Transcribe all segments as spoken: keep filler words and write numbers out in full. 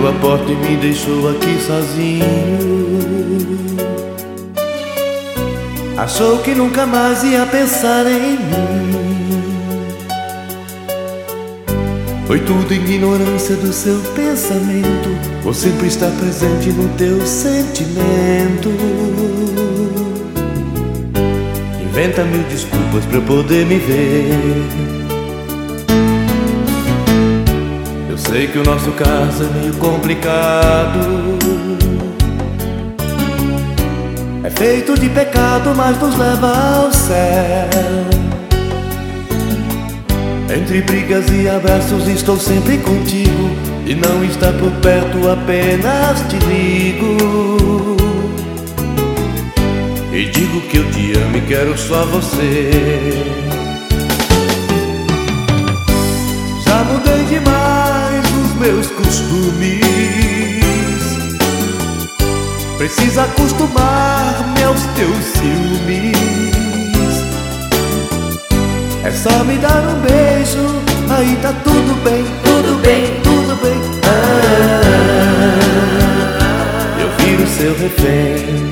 a porta e me deixou aqui sozinho. Achou que nunca mais ia pensar em mim. Foi tudo ignorância do seu pensamento, ou sempre está presente no teu sentimento. Inventa mil desculpas pra eu poder me ver. Eu sei que o nosso caso é meio complicado, é feito de pecado, mas nos leva ao céu. Entre brigas e abraços estou sempre contigo, e não está por perto apenas te ligo. E digo que eu te amo e quero só você. Já mudei demais os meus costumes, precisa acostumar-me aos teus ciúmes. É só me dar um beijo, aí tá tudo bem, tudo bem, tudo bem. Ah, eu viro seu refém.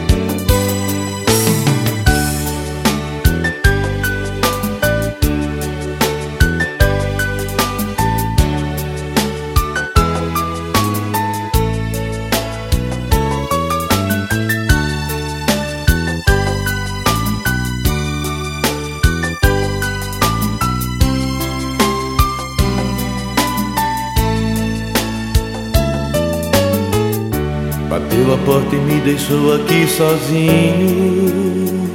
Bateu a porta e me deixou aqui sozinho.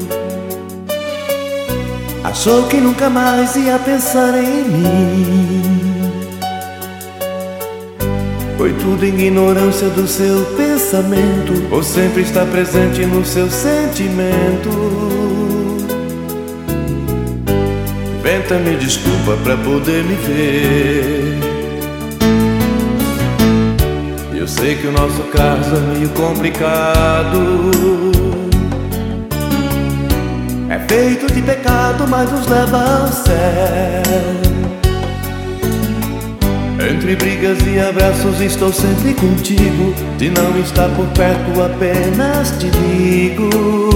Achou que nunca mais ia pensar em mim. Foi tudo ignorância do seu pensamento, ou sempre está presente no seu sentimento. Inventa-me desculpa pra poder me ver. Eu sei que o nosso caso é meio complicado, é feito de pecado, mas nos leva ao céu. Entre brigas e abraços estou sempre contigo, se não está por perto apenas te ligo.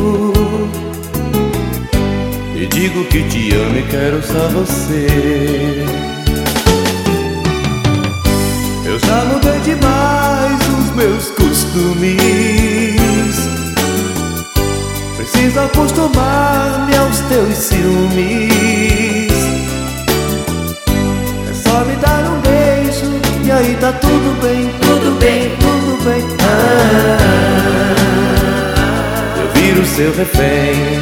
E digo que te amo e quero só você. Eu já mudei demais os meus costumes, preciso acostumar-me aos teus ciúmes. É só me dar um beijo e aí tá tudo bem, tudo bem, tudo bem. Ah, eu viro seu refém.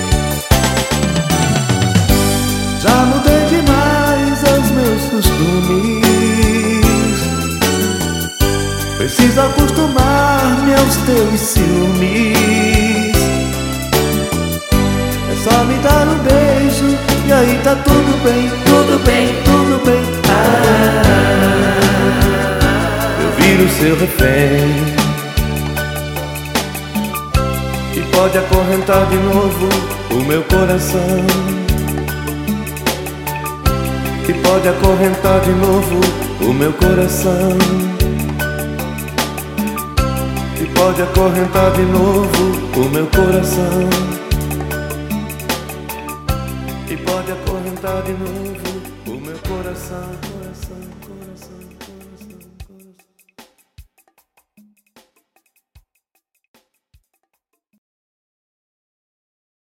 Já mudei demais os meus costumes, preciso acostumar-me aos teus ciúmes. É só me dar um beijo e aí tá tudo bem, tudo bem, tudo bem. Ah, eu viro seu refém. E pode acorrentar de novo o meu coração, e pode acorrentar de novo o meu coração, e pode acorrentar de novo o meu coração, e pode acorrentar de novo o meu coração.